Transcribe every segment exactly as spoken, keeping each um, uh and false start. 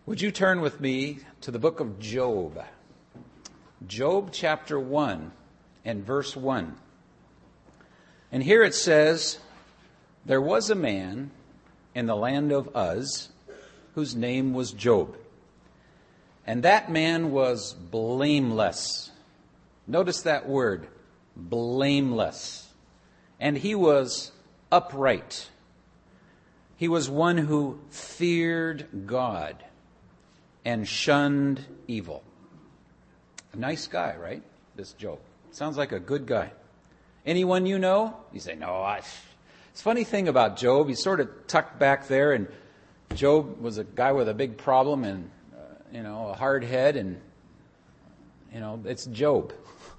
Would you turn with me to the book of Job? Job chapter one and verse one. And here it says, "There was a man in the land of Uz whose name was Job. And that man was blameless." Notice that word, blameless. "And he was upright. He was one who feared God and shunned evil." A nice guy, right? This Job. Sounds like a good guy. Anyone you know? You say, no, I... It's a funny thing about Job. He's sort of tucked back there, and Job was a guy with a big problem and, uh, you know, a hard head, and, you know, it's Job.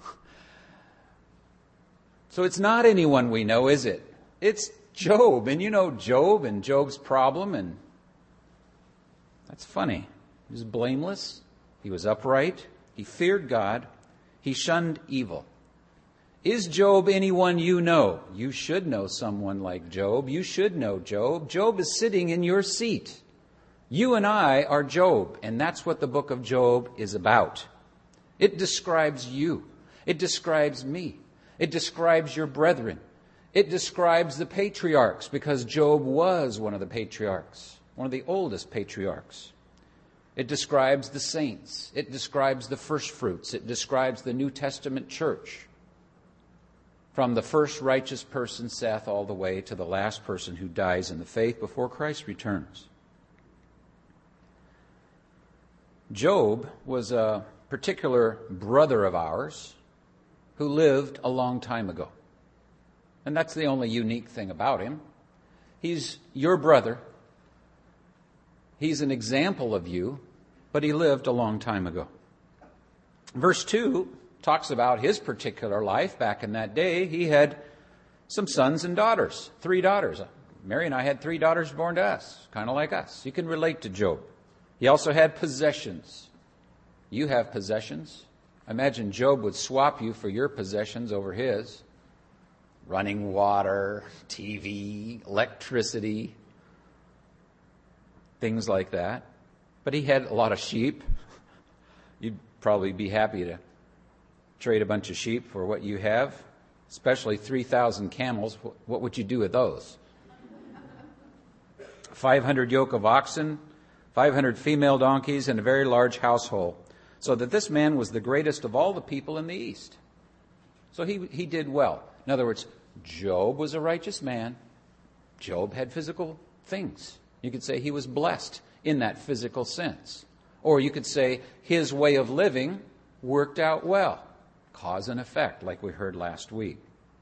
So it's not anyone we know, is it? It's Job, and you know Job and Job's problem, and that's funny. He was blameless. He was upright. He feared God. He shunned evil. Is Job anyone you know? You should know someone like Job. You should know Job. Job is sitting in your seat. You and I are Job, and that's what the book of Job is about. It describes you. It describes me. It describes your brethren. It describes the patriarchs, because Job was one of the patriarchs, one of the oldest patriarchs. It describes the saints. It describes the first fruits. It describes the New Testament church, from the first righteous person, Seth, all the way to the last person who dies in the faith before Christ returns. Job was a particular brother of ours who lived a long time ago. And that's the only unique thing about him. He's your brother. He's an example of you, but he lived a long time ago. Verse two talks about his particular life back in that day. He had some sons and daughters, three daughters. Mary and I had three daughters born to us, kind of like us. You can relate to Job. He also had possessions. You have possessions. I imagine Job would swap you for your possessions over his. Running water, T V, electricity, things like that. But he had a lot of sheep. You'd probably be happy to trade a bunch of sheep for what you have, especially three thousand camels. What would you do with those? five hundred yoke of oxen, five hundred female donkeys, and a very large household. So that this man was the greatest of all the people in the East. So he, he did well. In other words, Job was a righteous man. Job had physical things. You could say he was blessed in that physical sense. Or you could say his way of living worked out well. Cause and effect, like we heard last week.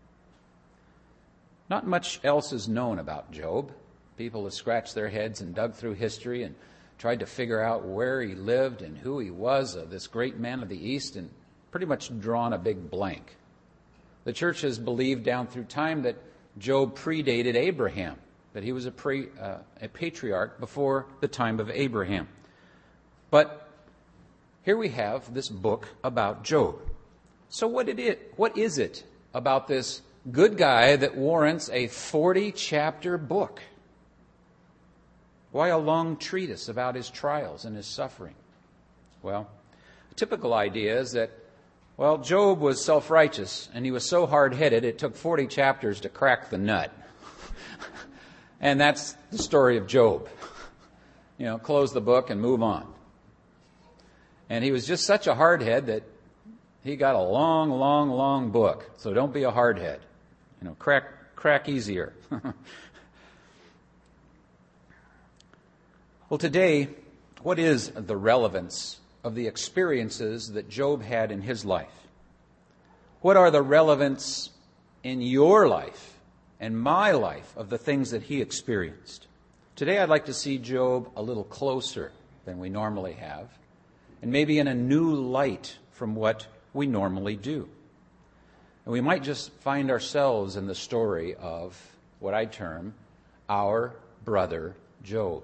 Not much else is known about Job. People have scratched their heads and dug through history and tried to figure out where he lived and who he was, uh, this great man of the East, and pretty much drawn a big blank. The church has believed down through time that Job predated Abraham, that he was a, pre, uh, a patriarch before the time of Abraham. But here we have this book about Job. So what did it? What is it about this good guy that warrants a forty-chapter book? Why a long treatise about his trials and his suffering? Well, a typical idea is that, well, Job was self-righteous, and he was so hard-headed it took forty chapters to crack the nut. And that's the story of Job. You know, close the book and move on. And he was just such a hardhead that he got a long, long, long book. So don't be a hardhead. You know, crack, crack easier. Well, today, what is the relevance of the experiences that Job had in his life? What are the relevance in your life and my life of the things that he experienced? Today, I'd like to see Job a little closer than we normally have, and maybe in a new light from what we normally do. And we might just find ourselves in the story of what I term our brother Job.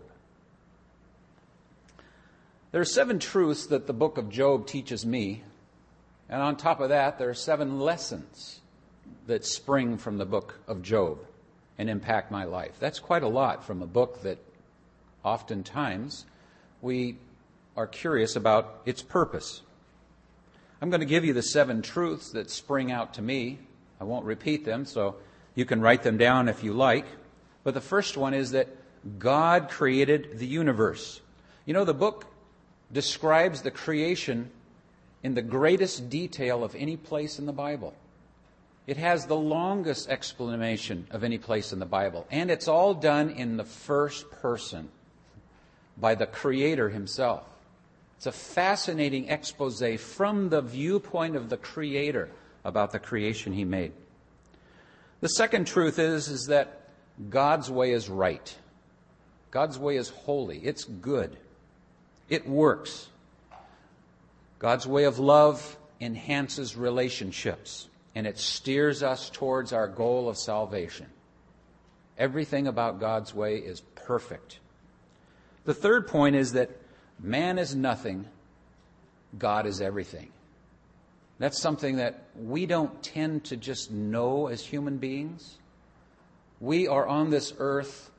There are seven truths that the book of Job teaches me, and on top of that, there are seven lessons that spring from the book of Job and impact my life. That's quite a lot from a book that oftentimes we are curious about its purpose. I'm going to give you the seven truths that spring out to me. I won't repeat them, so you can write them down if you like. But the first one is that God created the universe. You know, the book describes the creation in the greatest detail of any place in the Bible. It has the longest explanation of any place in the Bible. And it's all done in the first person by the Creator himself. It's a fascinating expose from the viewpoint of the Creator about the creation he made. The second truth is, is that God's way is right. God's way is holy. It's good. It works. God's way of love enhances relationships, and it steers us towards our goal of salvation. Everything about God's way is perfect. The third point is that man is nothing, God is everything. That's something that we don't tend to just know as human beings. We are on this earth.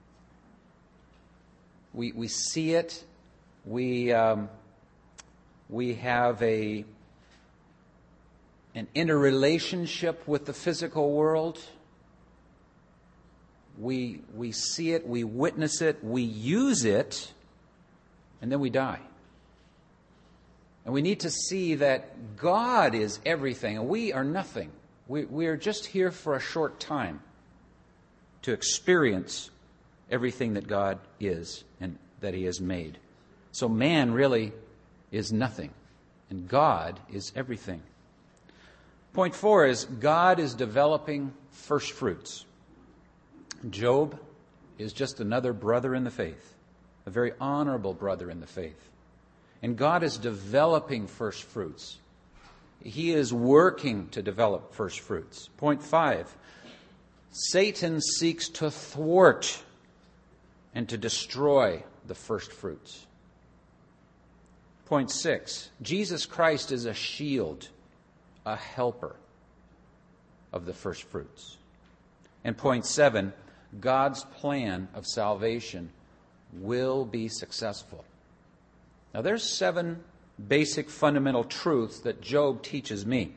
We we see it. We um, we have a an interrelationship with the physical world. We we see it. We witness it. We use it, and then we die. And we need to see that God is everything, and we are nothing. We, we are just here for a short time to experience everything that God is and that He has made. So man really is nothing, and God is everything. Point four is God is developing first fruits. Job is just another brother in the faith, a very honorable brother in the faith. And God is developing first fruits. He is working to develop first fruits. Point five, Satan seeks to thwart and to destroy the first fruits. Point six, Jesus Christ is a shield, a helper of the first fruits. And point seven, God's plan of salvation will be successful. Now, there's seven basic fundamental truths that Job teaches me.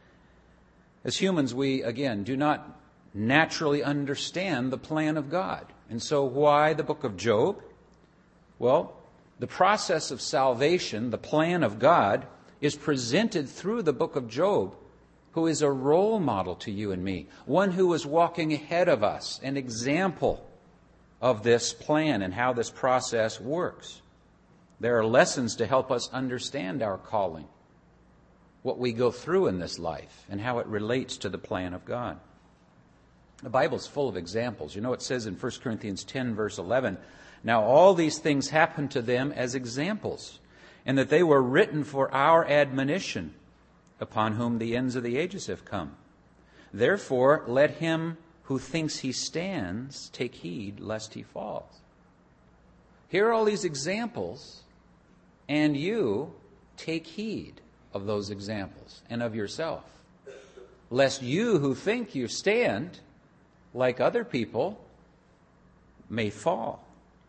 As humans, we, again, do not naturally understand the plan of God. And so why the book of Job? Well, the process of salvation, the plan of God, is presented through the book of Job, who is a role model to you and me, one who is walking ahead of us, an example of this plan and how this process works. There are lessons to help us understand our calling, what we go through in this life, and how it relates to the plan of God. The Bible's full of examples. You know, it says in First Corinthians ten, verse eleven, "Now all these things happened to them as examples, and that they were written for our admonition, upon whom the ends of the ages have come. Therefore, let him who thinks he stands take heed lest he falls." Here are all these examples, and you take heed of those examples and of yourself, lest you who think you stand, like other people, may fall.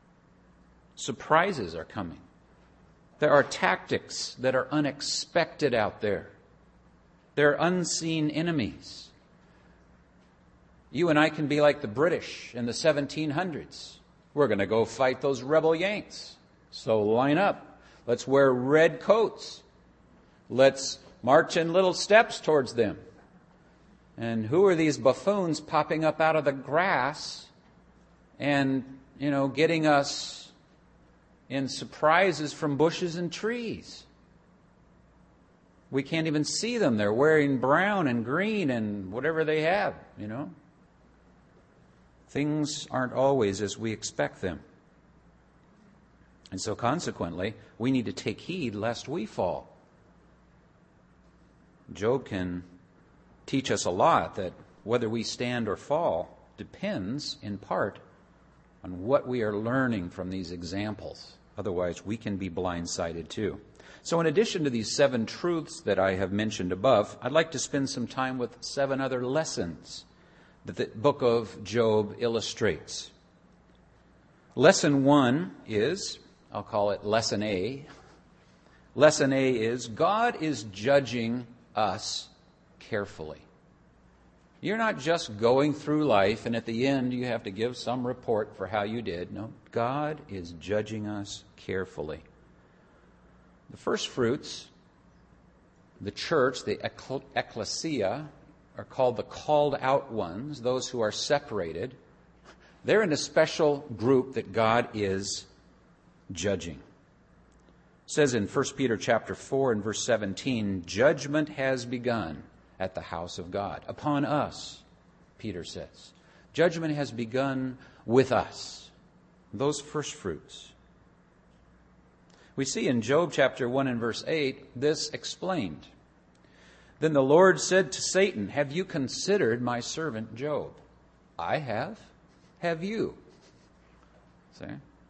Surprises are coming. There are tactics that are unexpected out there. There are unseen enemies. You and I can be like the British in the seventeen hundreds. We're going to go fight those rebel Yanks. So line up. Let's wear red coats. Let's march in little steps towards them. And who are these buffoons popping up out of the grass and, you know, getting us in surprises from bushes and trees? We can't even see them. They're wearing brown and green and whatever they have, you know. Things aren't always as we expect them. And so consequently, we need to take heed lest we fall. Job can teach us a lot that whether we stand or fall depends in part on what we are learning from these examples. Otherwise, we can be blindsided too. So in addition to these seven truths that I have mentioned above, I'd like to spend some time with seven other lessons that the book of Job illustrates. Lesson one is, I'll call it lesson A, Lesson A is God is judging us carefully. You're not just going through life and at the end you have to give some report for how you did. No, God is judging us carefully. The first fruits, the church, the ecclesia, are called the called out ones, those who are separated. They're in a special group that God is judging. It says in First Peter chapter four and verse seventeen, judgment has begun at the house of God. Upon us, Peter says. Judgment has begun with us. Those first fruits. We see in Job chapter one and verse eight this explained. Then the Lord said to Satan, have you considered my servant Job? I have. Have you? See?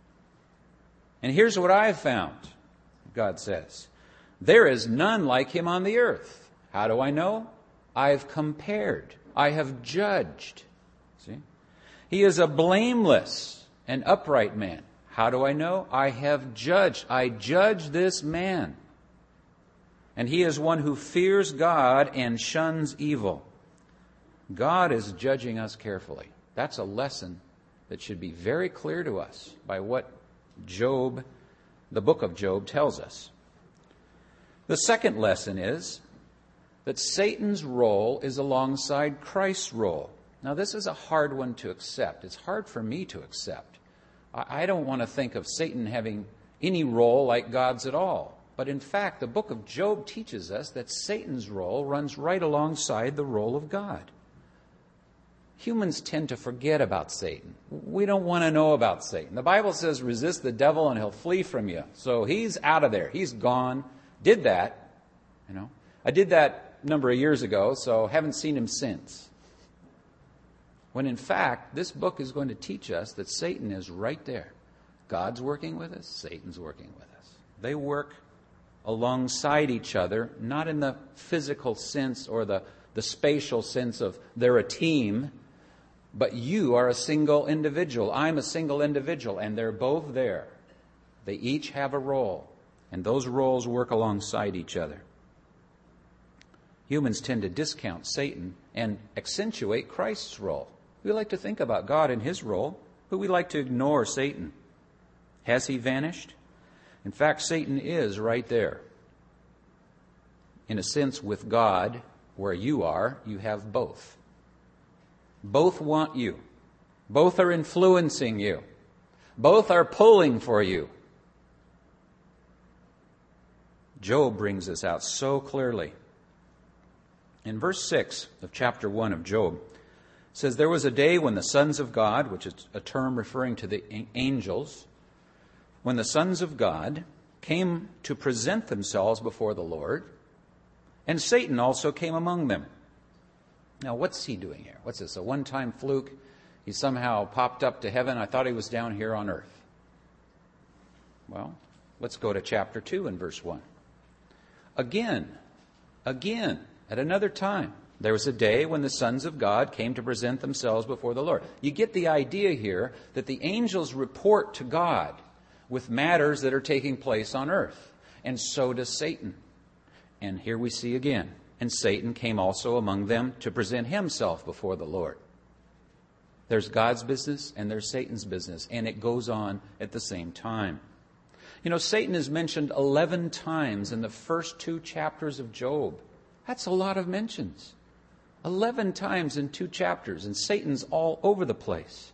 And here's what I've found, God says. There is none like him on the earth. How do I know? I've compared. I have judged. See? He is a blameless and upright man. How do I know? I have judged. I judge this man. And he is one who fears God and shuns evil. God is judging us carefully. That's a lesson that should be very clear to us by what Job, the book of Job, tells us. The second lesson is that Satan's role is alongside Christ's role. Now, this is a hard one to accept. It's hard for me to accept. I don't want to think of Satan having any role like God's at all. But in fact, the book of Job teaches us that Satan's role runs right alongside the role of God. Humans tend to forget about Satan. We don't want to know about Satan. The Bible says resist the devil and he'll flee from you. So he's out of there. He's gone. Did that. You know, I did that a number of years ago, so haven't seen him since. When in fact, this book is going to teach us that Satan is right there. God's working with us, Satan's working with us. They work alongside each other, not in the physical sense or the, the spatial sense of they're a team, but you are a single individual. I'm a single individual, and they're both there. They each have a role, and those roles work alongside each other. Humans tend to discount Satan and accentuate Christ's role. We like to think about God and his role, but we like to ignore Satan. Has he vanished? In fact, Satan is right there. In a sense, with God, where you are, you have both. Both want you. Both are influencing you. Both are pulling for you. Job brings this out so clearly. In verse six of chapter one of Job, it says, there was a day when the sons of God, which is a term referring to the angels, when the sons of God came to present themselves before the Lord, and Satan also came among them. Now, what's he doing here? What's this, a one-time fluke? He somehow popped up to heaven. I thought he was down here on earth. Well, let's go to chapter two and verse one. Again, again, at another time, there was a day when the sons of God came to present themselves before the Lord. You get the idea here that the angels report to God with matters that are taking place on earth. And so does Satan. And here we see again. And Satan came also among them to present himself before the Lord. There's God's business and there's Satan's business. And it goes on at the same time. You know, Satan is mentioned eleven times in the first two chapters of Job. That's a lot of mentions. Eleven times in two chapters, and Satan's all over the place.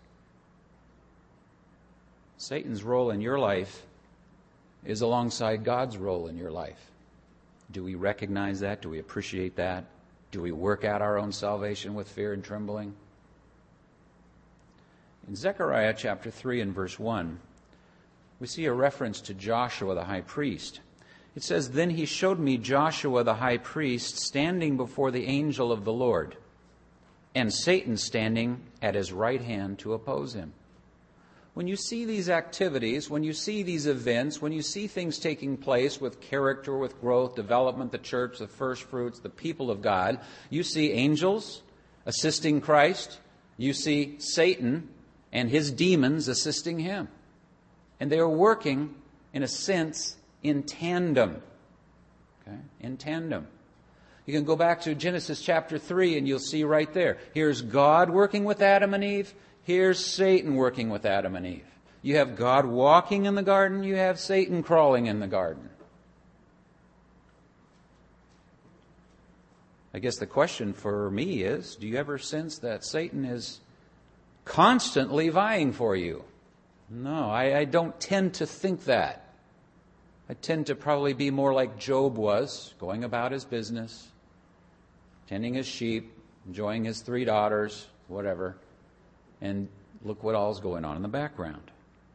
Satan's role in your life is alongside God's role in your life. Do we recognize that? Do we appreciate that? Do we work out our own salvation with fear and trembling? In Zechariah chapter three and verse one, we see a reference to Joshua the high priest. It says, then he showed me Joshua the high priest standing before the angel of the Lord, and Satan standing at his right hand to oppose him. When you see these activities, when you see these events, when you see things taking place with character, with growth, development, the church, the first fruits, the people of God, you see angels assisting Christ. You see Satan and his demons assisting him. And they are working, in a sense, in tandem. Okay? In tandem. You can go back to Genesis chapter three and you'll see right there. Here's God working with Adam and Eve. Here's Satan working with Adam and Eve. You have God walking in the garden. You have Satan crawling in the garden. I guess the question for me is, do you ever sense that Satan is constantly vying for you? No, I, I don't tend to think that. I tend to probably be more like Job was, going about his business, tending his sheep, enjoying his three daughters, whatever. And look what all's going on in the background.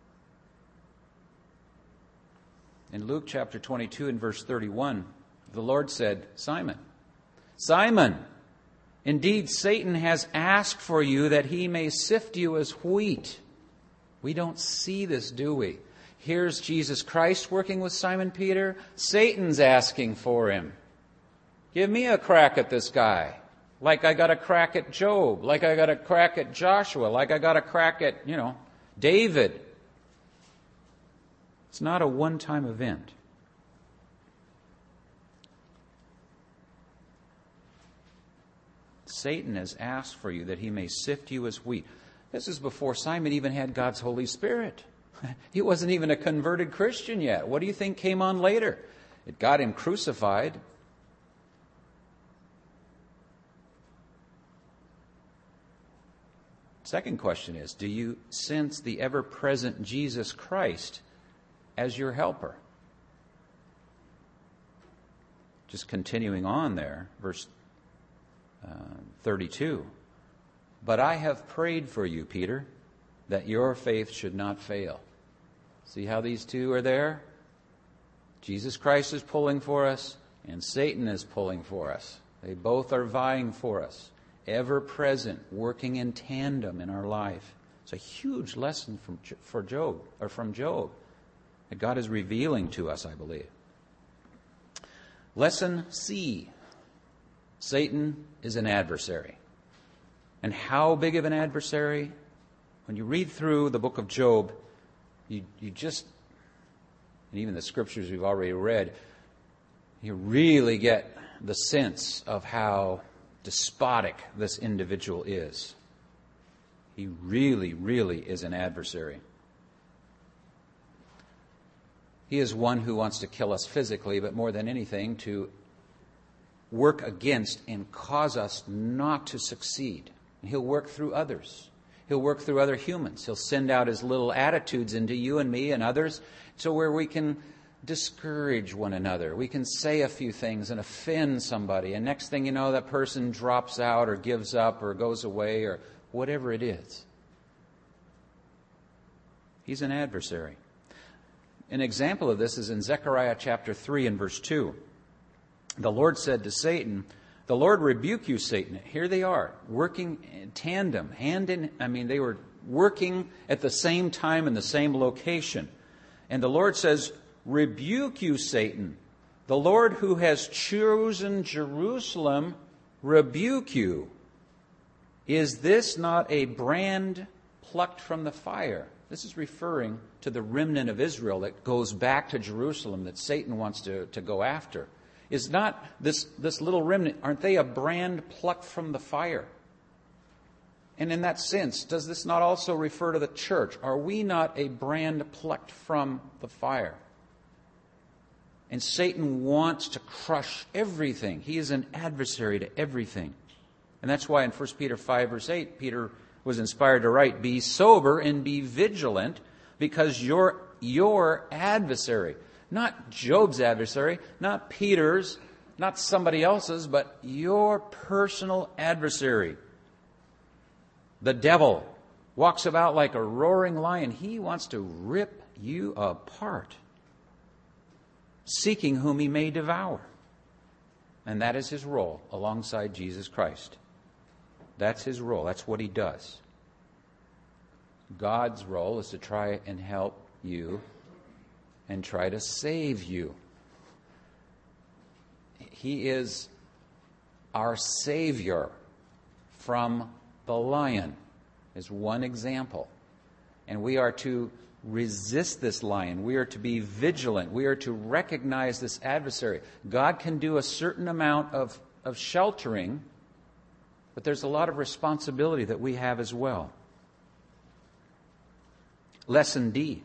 In Luke chapter twenty-two and verse thirty-one, the Lord said, Simon, Simon, indeed Satan has asked for you that he may sift you as wheat. We don't see this, do we? Here's Jesus Christ working with Simon Peter. Satan's asking for him. Give me a crack at this guy. Like I got a crack at Job. Like I got a crack at Joshua. Like I got a crack at, you know, David. It's not a one-time event. Satan has asked for you that he may sift you as wheat. This is before Simon even had God's Holy Spirit. He wasn't even a converted Christian yet. What do you think came on later? It got him crucified. Second question is, do you sense the ever-present Jesus Christ as your helper? Just continuing on there, verse uh, thirty-two. But I have prayed for you, Peter, that your faith should not fail. See how these two are there? Jesus Christ is pulling for us, and Satan is pulling for us. They both are vying for us, ever present, working in tandem in our life. It's a huge lesson from for Job, or from Job, that God is revealing to us, I believe. Lesson C. Satan is an adversary. And how big of an adversary? When you read through the book of Job, you, you just, and even the scriptures we've already read, you really get the sense of how despotic this individual is. He really, really is an adversary. He is one who wants to kill us physically, but more than anything, to work against and cause us not to succeed. And he'll work through others. He'll work through other humans. He'll send out his little attitudes into you and me and others, so where we can discourage one another. We can say a few things and offend somebody, and next thing you know, that person drops out or gives up or goes away or whatever it is. He's an adversary. An example of this is in Zechariah chapter three and verse two. The Lord said to Satan, "The Lord rebuke you, Satan." Here they are, working in tandem, hand in, I mean, they were working at the same time in the same location. And the Lord says, "Rebuke you, Satan. The Lord who has chosen Jerusalem, rebuke you. Is this not a brand plucked from the fire?" This is referring to the remnant of Israel that goes back to Jerusalem that Satan wants to, to go after. Is not this, this little remnant, aren't they a brand plucked from the fire? And in that sense, does this not also refer to the church? Are we not a brand plucked from the fire? And Satan wants to crush everything. He is an adversary to everything. And that's why in First Peter five, verse eight, Peter was inspired to write, "Be sober and be vigilant, because your, your adversary," not Job's adversary, not Peter's, not somebody else's, but your personal adversary, the devil, walks about like a roaring lion. He wants to rip you apart, seeking whom he may devour. And that is his role alongside Jesus Christ. That's his role. That's what he does. God's role is to try and help you and try to save you. He is our Savior from the lion, is one example. And we are to resist this lion. We are to be vigilant. We are to recognize this adversary. God can do a certain amount of, of sheltering, but there's a lot of responsibility that we have as well. Lesson D.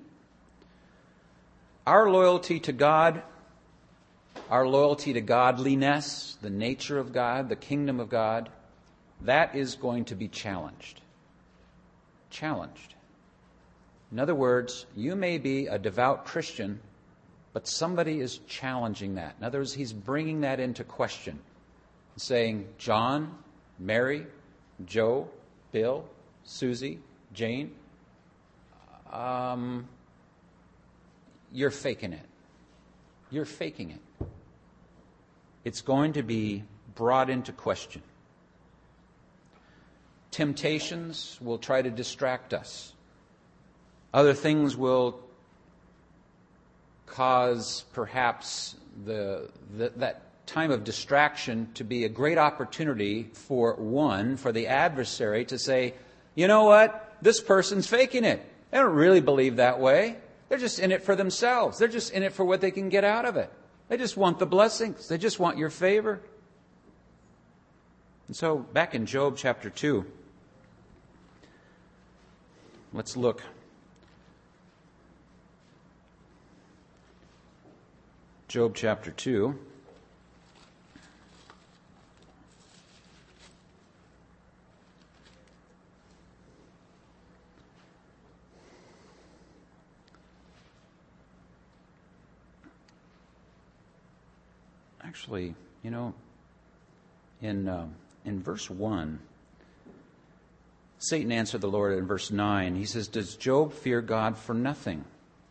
Our loyalty to God, our loyalty to godliness, the nature of God, the kingdom of God, that is going to be challenged. Challenged. In other words, you may be a devout Christian, but somebody is challenging that. In other words, he's bringing that into question, saying, John, Mary, Joe, Bill, Susie, Jane, um, you're faking it. You're faking it. It's going to be brought into question. Temptations will try to distract us. Other things will cause perhaps the, the that time of distraction to be a great opportunity for one, for the adversary to say, you know what, this person's faking it. They don't really believe that way. They're just in it for themselves. They're just in it for what they can get out of it. They just want the blessings. They just want your favor. And so back in Job chapter two, let's look. Job chapter two. Actually, you know, in uh, in verse one, Satan answered the Lord in verse nine. He says, does Job fear God for nothing?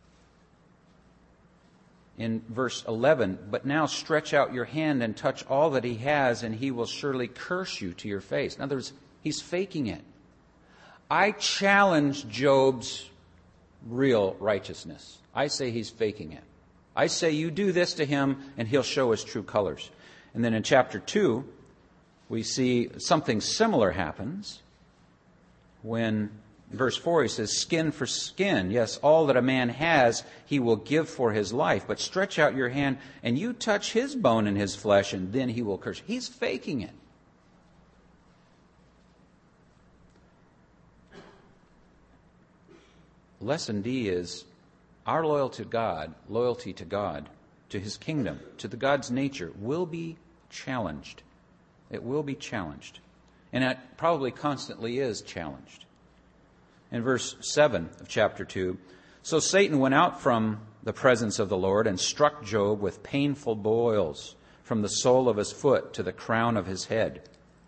In verse eleven, but now stretch out your hand and touch all that he has, and he will surely curse you to your face. In other words, he's faking it. I challenge Job's real righteousness. I say he's faking it. I say you do this to him, and he'll show his true colors. And then in chapter two, we see something similar happens when verse four, he says, skin for skin. Yes, all that a man has, he will give for his life. But stretch out your hand and you touch his bone and his flesh, and then he will curse. He's faking it. Lesson D is our loyalty to God, loyalty to God, to his kingdom, to the God's nature, will be challenged. It will be challenged. And it probably constantly is challenged. In verse seven of chapter two, so Satan went out from the presence of the Lord and struck Job with painful boils from the sole of his foot to the crown of his head.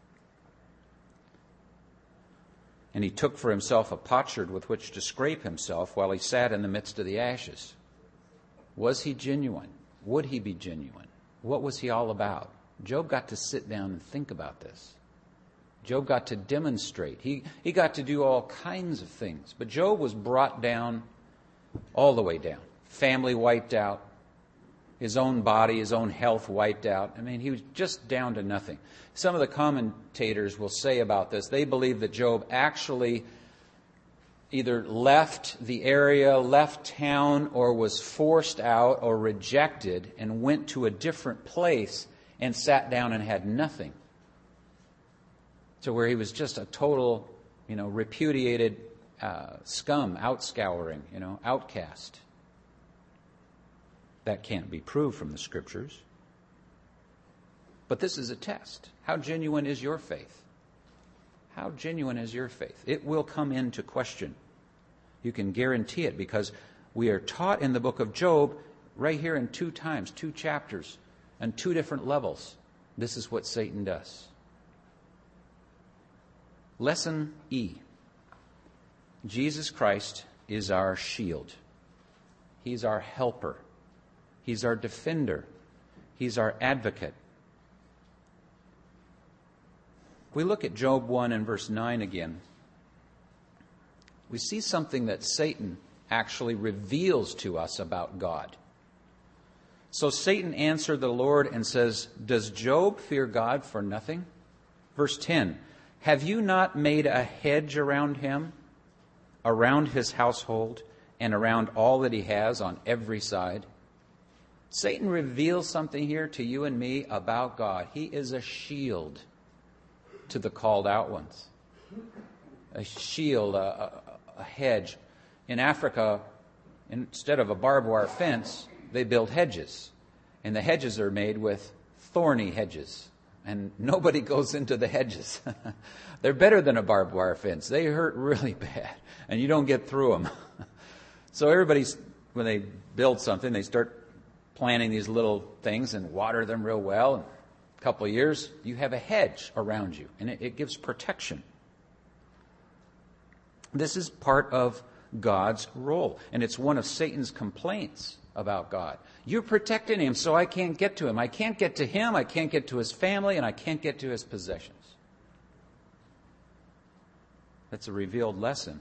And he took for himself a potsherd with which to scrape himself while he sat in the midst of the ashes. Was he genuine? Would he be genuine? What was he all about? Job got to sit down and think about this. Job got to demonstrate. He, he got to do all kinds of things. But Job was brought down, all the way down. Family wiped out. His own body, his own health wiped out. I mean, he was just down to nothing. Some of the commentators will say about this, they believe that Job actually either left the area, left town, or was forced out or rejected and went to a different place and sat down and had nothing. To where he was just a total, you know, repudiated uh, scum, outscouring, you know, outcast. That can't be proved from the Scriptures. But this is a test. How genuine is your faith? How genuine is your faith? It will come into question. You can guarantee it because we are taught in the book of Job right here in two times, two chapters, and two different levels. This is what Satan does. Lesson E. Jesus Christ is our shield. He's our helper. He's our defender. He's our advocate. We look at Job one and verse nine again. We see something that Satan actually reveals to us about God. So Satan answered the Lord and says, does Job fear God for nothing? Verse ten, have you not made a hedge around him, around his household, and around all that he has on every side. Satan reveals something here to you and me about God. He is a shield to the called out ones. A shield, a, a, a hedge. In Africa, instead of a barbed wire fence, they build hedges. And the hedges are made with thorny hedges. And nobody goes into the hedges. They're better than a barbed wire fence. They hurt really bad. And you don't get through them. So everybody's, when they build something, they start planting these little things and water them real well. In a couple of years, you have a hedge around you. And it, it gives protection. This is part of God's role. And it's one of Satan's complaints about God. You're protecting him, so I can't get to him. I can't get to him, I can't get to his family, and I can't get to his possessions. That's a revealed lesson.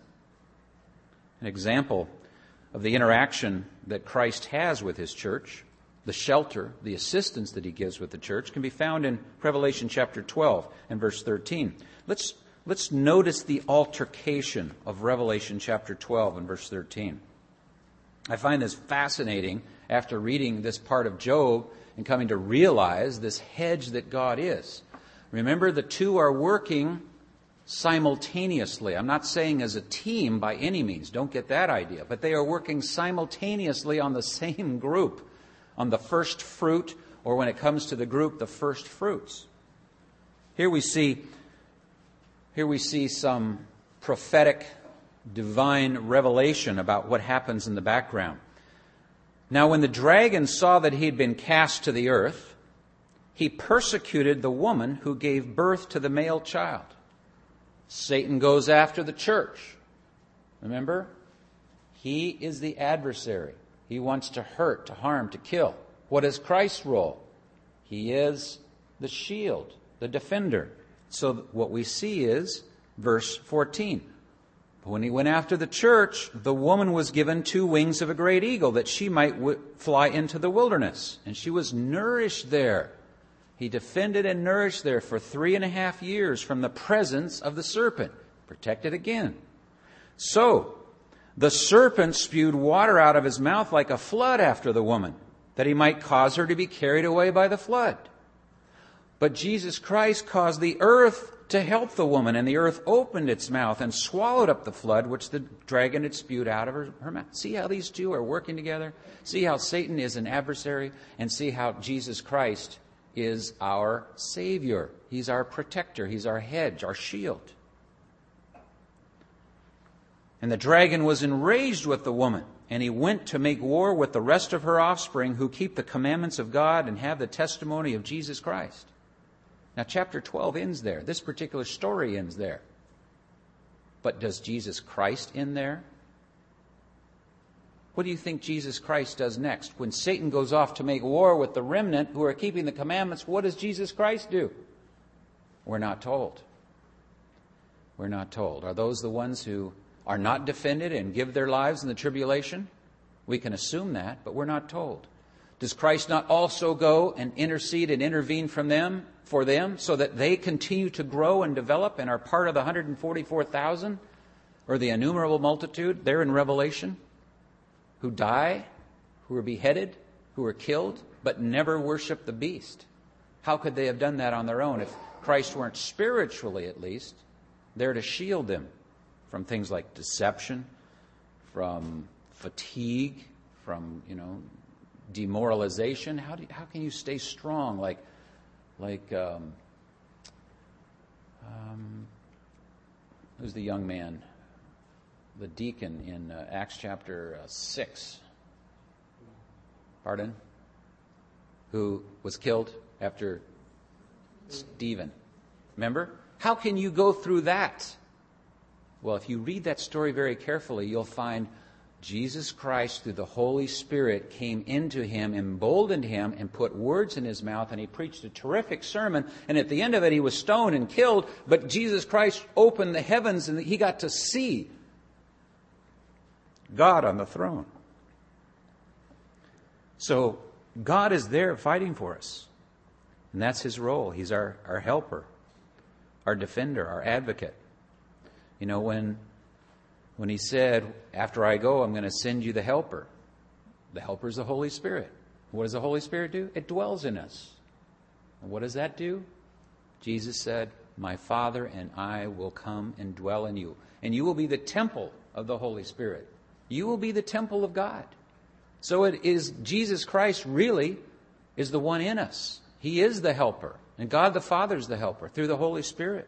An example of the interaction that Christ has with his church, the shelter, the assistance that he gives with the church, can be found in Revelation chapter twelve and verse thirteen. Let's, let's notice the altercation of Revelation chapter twelve and verse thirteen. I find this fascinating after reading this part of Job and coming to realize this hedge that God is. Remember, the two are working simultaneously. I'm not saying as a team by any means. Don't get that idea. But they are working simultaneously on the same group, on the first fruit, or when it comes to the group, the first fruits. Here we see, here we see some prophetic divine revelation about what happens in the background. Now, when the dragon saw that he had been cast to the earth, he persecuted the woman who gave birth to the male child. Satan goes after the church. Remember? He is the adversary. He wants to hurt, to harm, to kill. What is Christ's role? He is the shield, the defender. So what we see is verse fourteen. When he went after the church, the woman was given two wings of a great eagle that she might w- fly into the wilderness. And she was nourished there. He defended and nourished there for three and a half years from the presence of the serpent. Protected again. So, the serpent spewed water out of his mouth like a flood after the woman, that he might cause her to be carried away by the flood. But Jesus Christ caused the earth to help the woman, and the earth opened its mouth and swallowed up the flood which the dragon had spewed out of her, her mouth. See how these two are working together? See how Satan is an adversary, and see how Jesus Christ is our Savior. He's our protector. He's our hedge, our shield. And the dragon was enraged with the woman, and he went to make war with the rest of her offspring who keep the commandments of God and have the testimony of Jesus Christ. Now, chapter twelve ends there. This particular story ends there. But does Jesus Christ end there? What do you think Jesus Christ does next? When Satan goes off to make war with the remnant who are keeping the commandments, what does Jesus Christ do? We're not told. We're not told. Are those the ones who are not defended and give their lives in the tribulation? We can assume that, but we're not told. Does Christ not also go and intercede and intervene from them, for them, so that they continue to grow and develop and are part of the one hundred forty-four thousand, or the innumerable multitude there in Revelation, who die, who are beheaded, who are killed, but never worship the beast? How could they have done that on their own if Christ weren't spiritually, at least, there to shield them from things like deception, from fatigue, from, you know, demoralization? How do you, how can you stay strong like like um, um, who's the young man, the deacon in uh, Acts chapter uh, six? Pardon? Who was killed after Stephen? Remember? How can you go through that? Well, if you read that story very carefully, you'll find Jesus Christ, through the Holy Spirit, came into him, emboldened him, and put words in his mouth, and he preached a terrific sermon. And at the end of it, he was stoned and killed, but Jesus Christ opened the heavens, and he got to see God on the throne. So God is there fighting for us. And that's his role. He's our, our helper, our defender, our advocate. You know, when... when he said, after I go, I'm going to send you the Helper. The Helper is the Holy Spirit. What does the Holy Spirit do? It dwells in us. And what does that do? Jesus said, my Father and I will come and dwell in you. And you will be the temple of the Holy Spirit. You will be the temple of God. So it is Jesus Christ really is the one in us. He is the Helper. And God the Father is the Helper through the Holy Spirit.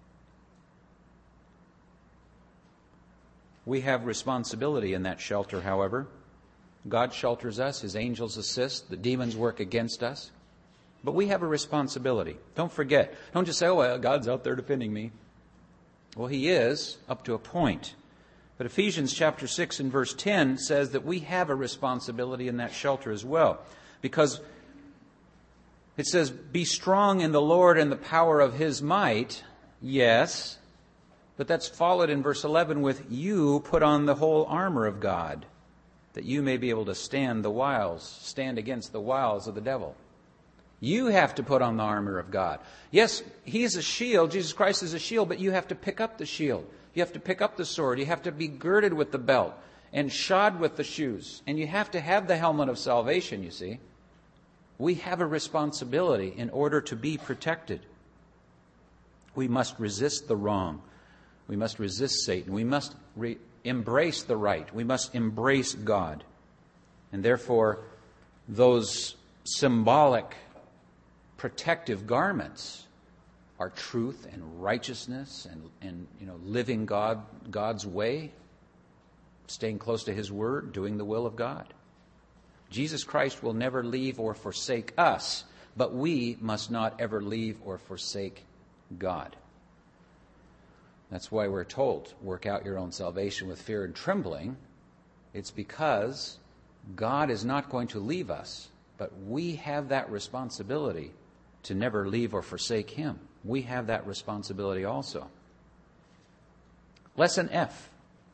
We have responsibility in that shelter, however. God shelters us. His angels assist. The demons work against us. But we have a responsibility. Don't forget. Don't just say, oh, well, God's out there defending me. Well, He is, up to a point. But Ephesians chapter six and verse ten says that we have a responsibility in that shelter as well. Because it says, be strong in the Lord and the power of His might. Yes. But that's followed in verse eleven with, you put on the whole armor of God, that you may be able to stand the wiles, stand against the wiles of the devil. You have to put on the armor of God. Yes, He is a shield. Jesus Christ is a shield, but you have to pick up the shield. You have to pick up the sword. You have to be girded with the belt and shod with the shoes. And you have to have the helmet of salvation, you see. We have a responsibility in order to be protected. We must resist the wrong. We must resist Satan. We must re- embrace the right. We must embrace God. And therefore, those symbolic protective garments are truth and righteousness and, and you know, living God God's way, staying close to His Word, doing the will of God. Jesus Christ will never leave or forsake us, but we must not ever leave or forsake God. That's why we're told, work out your own salvation with fear and trembling. It's because God is not going to leave us, but we have that responsibility to never leave or forsake Him. We have that responsibility also. Lesson F.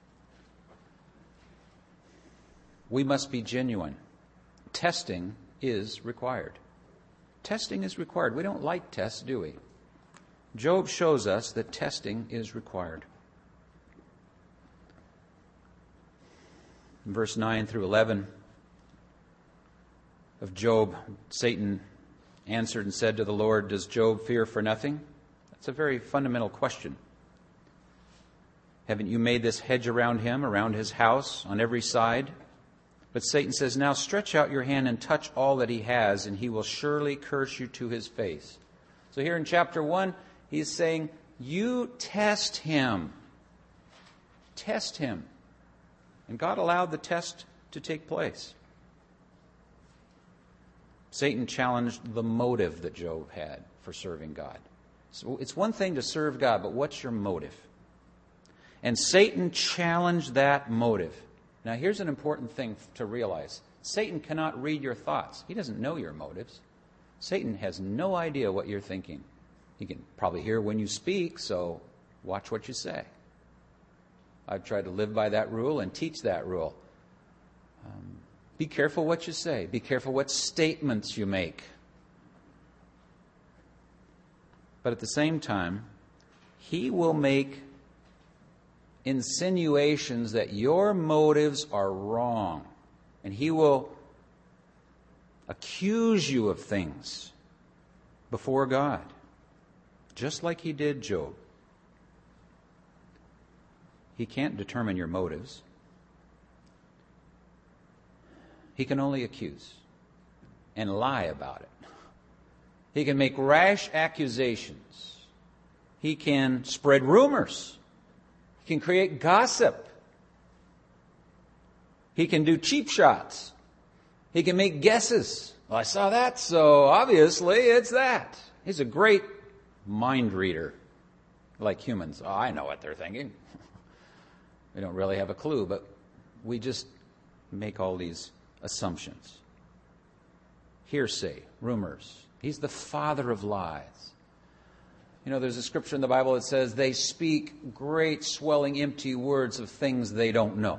We must be genuine. Testing is required. Testing is required. We don't like tests, do we? Job shows us that testing is required. In verse nine through eleven of Job, Satan answered and said to the Lord, does Job fear for nothing? That's a very fundamental question. Haven't you made this hedge around him, around his house, on every side? But Satan says, now stretch out your hand and touch all that he has, and he will surely curse you to his face. So here in chapter one, he's saying, you test him. Test him. And God allowed the test to take place. Satan challenged the motive that Job had for serving God. So it's one thing to serve God, but what's your motive? And Satan challenged that motive. Now here's an important thing to realize. Satan cannot read your thoughts. He doesn't know your motives. Satan has no idea what you're thinking. He can probably hear when you speak, so watch what you say. I've tried to live by that rule and teach that rule. Um, be careful what you say. Be careful what statements you make. But at the same time, he will make insinuations that your motives are wrong. And he will accuse you of things before God, just like he did Job. He can't determine your motives. He can only accuse and lie about it. He can make rash accusations. He can spread rumors. He can create gossip. He can do cheap shots. He can make guesses. Well, I saw that, so obviously it's that. He's a great mind reader, like humans. Oh, I know what they're thinking. We don't really have a clue, but we just make all these assumptions. Hearsay, rumors. He's the father of lies. You know, there's a scripture in the Bible that says they speak great, swelling, empty words of things they don't know.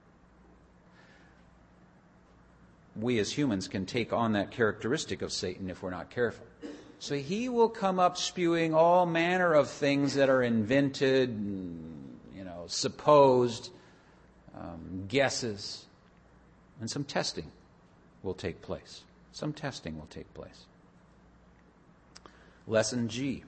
We as humans can take on that characteristic of Satan if we're not careful. So he will come up spewing all manner of things that are invented, you know, supposed, um, guesses, and some testing will take place. Some testing will take place. Lesson G.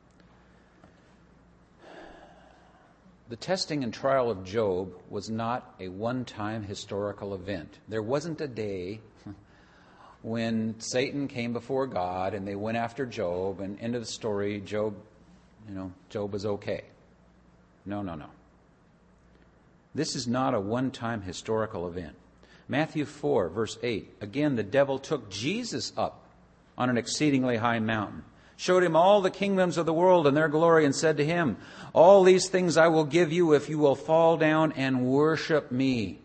The testing and trial of Job was not a one-time historical event. There wasn't a day when Satan came before God and they went after Job, and end of the story, Job, you know, Job was okay. No, no, no. This is not a one-time historical event. Matthew four, verse eight. Again, the devil took Jesus up on an exceedingly high mountain, showed him all the kingdoms of the world and their glory, and said to him, all these things I will give you if you will fall down and worship me.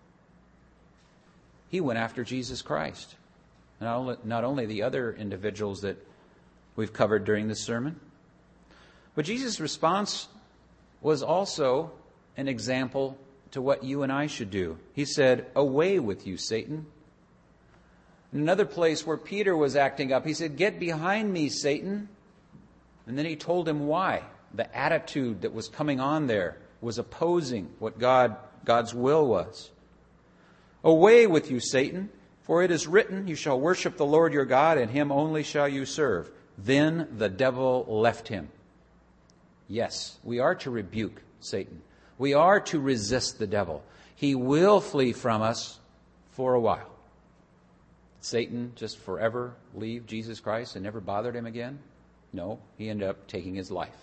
He went after Jesus Christ. Not only, not only the other individuals that we've covered during this sermon, but Jesus' response was also an example to what you and I should do. He said, away with you, Satan. In another place where Peter was acting up, he said, get behind me, Satan. And then he told him why. The attitude that was coming on there was opposing what God, God's will was. Away with you, Satan, for it is written, you shall worship the Lord your God, and him only shall you serve. Then the devil left him. Yes, we are to rebuke Satan. We are to resist the devil. He will flee from us for a while. Satan just forever leave Jesus Christ and never bothered him again? No, he ended up taking his life.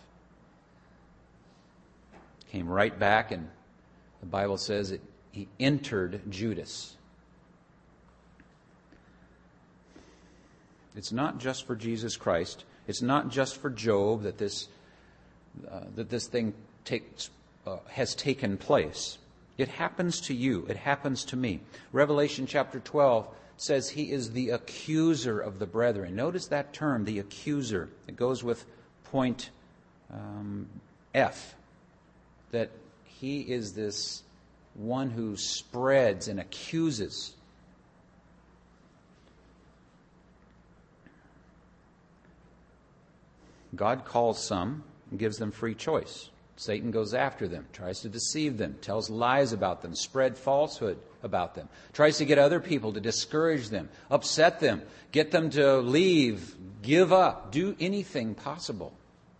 Came right back, and the Bible says it, he entered Judas. It's not just for Jesus Christ. It's not just for Job that this uh, that this thing takes uh, has taken place. It happens to you. It happens to me. Revelation chapter twelve says he is the accuser of the brethren. Notice that term, the accuser. It goes with point um, F, that he is this one who spreads and accuses. God calls some and gives them free choice. Satan goes after them, tries to deceive them, tells lies about them, spread falsehood about them, tries to get other people to discourage them, upset them, get them to leave, give up, do anything possible.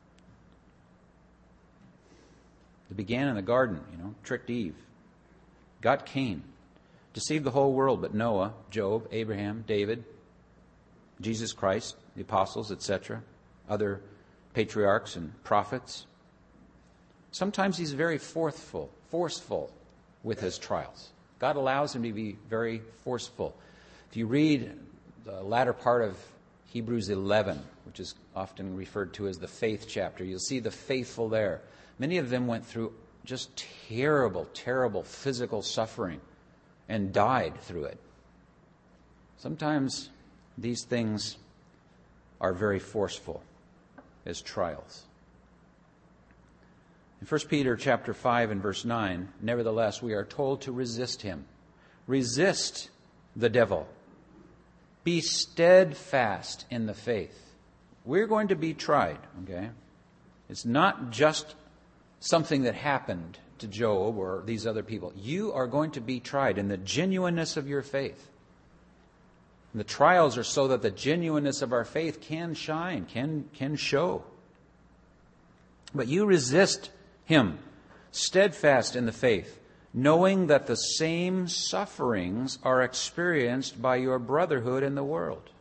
It began in the garden, you know, tricked Eve, got Cain, deceived the whole world, but Noah, Job, Abraham, David, Jesus Christ, the apostles, et cetera, other patriarchs and prophets. Sometimes he's very forceful, forceful with his trials. God allows him to be very forceful. If you read the latter part of Hebrews eleven, which is often referred to as the faith chapter, you'll see the faithful there. Many of them went through just terrible, terrible physical suffering and died through it. Sometimes these things are very forceful as trials. In First Peter chapter five and verse nine, nevertheless, we are told to resist him. Resist the devil. Be steadfast in the faith. We're going to be tried, okay? It's not just something that happened to Job or these other people. You are going to be tried in the genuineness of your faith. And the trials are so that the genuineness of our faith can shine, can, can show. But you resist him, steadfast in the faith, knowing that the same sufferings are experienced by your brotherhood in the world.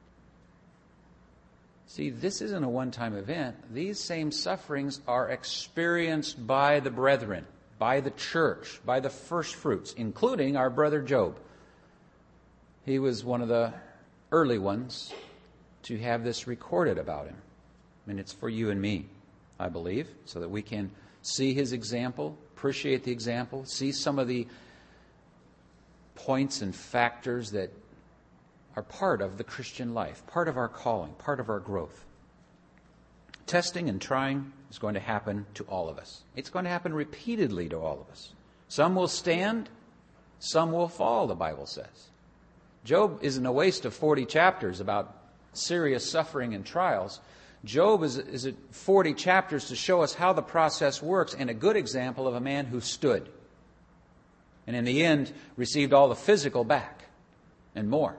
See, this isn't a one-time event. These same sufferings are experienced by the brethren, by the church, by the first fruits, including our brother Job. He was one of the early ones to have this recorded about him. And it's for you and me, I believe, so that we can see his example, appreciate the example, see some of the points and factors that are part of the Christian life, part of our calling, part of our growth. Testing and trying is going to happen to all of us. It's going to happen repeatedly to all of us. Some will stand, some will fall, the Bible says. Job isn't a waste of forty chapters about serious suffering and trials. Job is, is forty chapters to show us how the process works, and a good example of a man who stood. And in the end, received all the physical back and more.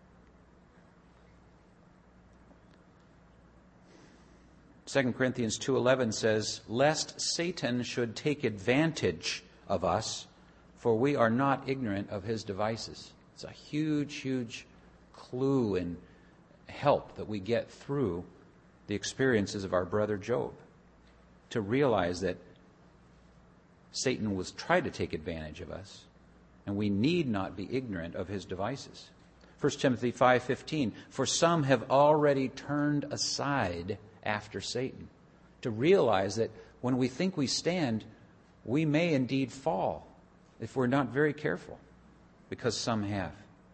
Second Corinthians two eleven says, "Lest Satan should take advantage of us, for we are not ignorant of his devices." It's a huge, huge clue and help that we get through the experiences of our brother Job, to realize that Satan was trying to take advantage of us, and we need not be ignorant of his devices. First Timothy five fifteen, "For some have already turned aside after Satan." To realize that when we think we stand, we may indeed fall if we're not very careful, because some have.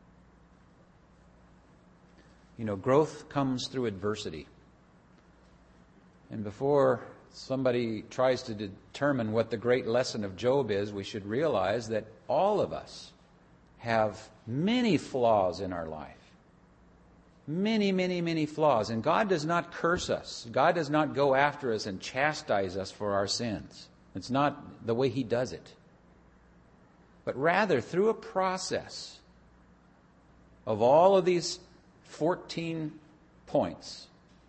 You know, growth comes through adversity. And before somebody tries to determine what the great lesson of Job is, we should realize that all of us have many flaws in our life. Many, many, many flaws. And God does not curse us. God does not go after us and chastise us for our sins. It's not the way He does it. But rather, through a process of all of these fourteen points,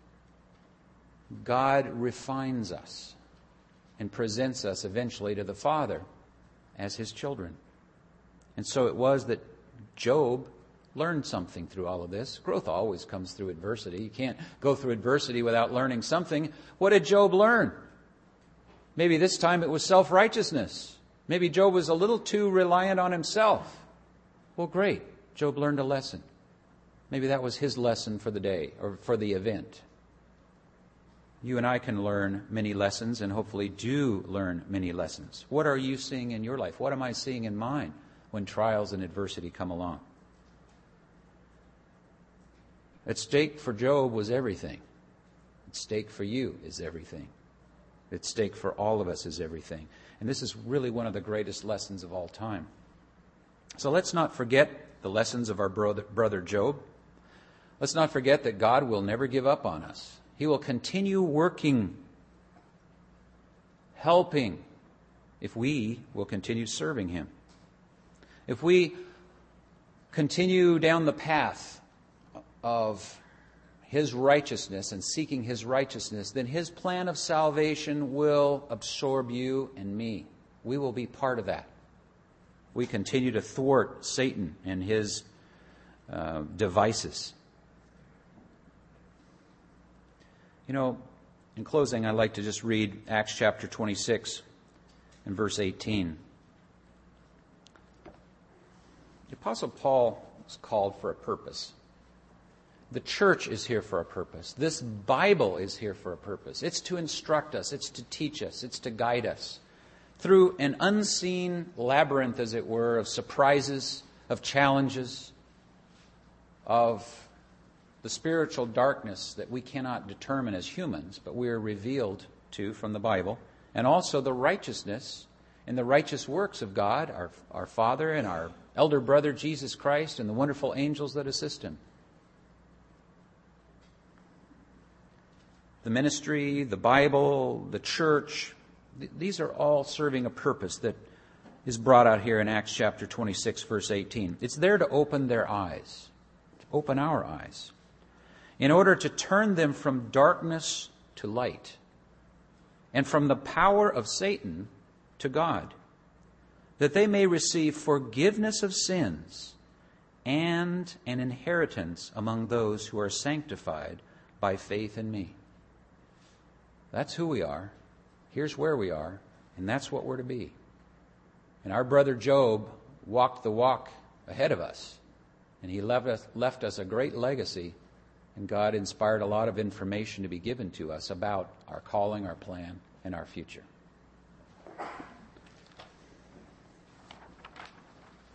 God refines us and presents us eventually to the Father as His children. And so it was that Job learned something through all of this. Growth always comes through adversity. You can't go through adversity without learning something. What did Job learn? Maybe this time it was self-righteousness. Maybe Job was a little too reliant on himself. Well, great. Job learned a lesson. Maybe that was his lesson for the day or for the event. You and I can learn many lessons, and hopefully do learn many lessons. What are you seeing in your life? What am I seeing in mine when trials and adversity come along? At stake for Job was everything. At stake for you is everything. At stake for all of us is everything. And this is really one of the greatest lessons of all time. So let's not forget the lessons of our brother, brother Job. Let's not forget that God will never give up on us. He will continue working, helping, if we will continue serving Him. If we continue down the path of His righteousness and seeking His righteousness, then His plan of salvation will absorb you and me. We will be part of that. We continue to thwart Satan and his uh, devices. You know, in closing, I'd like to just read Acts chapter twenty-six and verse eighteen. The Apostle Paul was called for a purpose. The church is here for a purpose. This Bible is here for a purpose. It's to instruct us. It's to teach us. It's to guide us through an unseen labyrinth, as it were, of surprises, of challenges, of the spiritual darkness that we cannot determine as humans, but we are revealed to from the Bible, and also the righteousness and the righteous works of God, our, our Father and our elder brother Jesus Christ, and the wonderful angels that assist Him. The ministry, the Bible, the church, th- these are all serving a purpose that is brought out here in Acts chapter twenty-six, verse eighteen. It's there to open their eyes, to open our eyes, in order to turn them from darkness to light, and from the power of Satan to God, that they may receive forgiveness of sins and an inheritance among those who are sanctified by faith in me. That's who we are. Here's where we are. And that's what we're to be. And our brother Job walked the walk ahead of us. And he left us, left us a great legacy. And God inspired a lot of information to be given to us about our calling, our plan, and our future.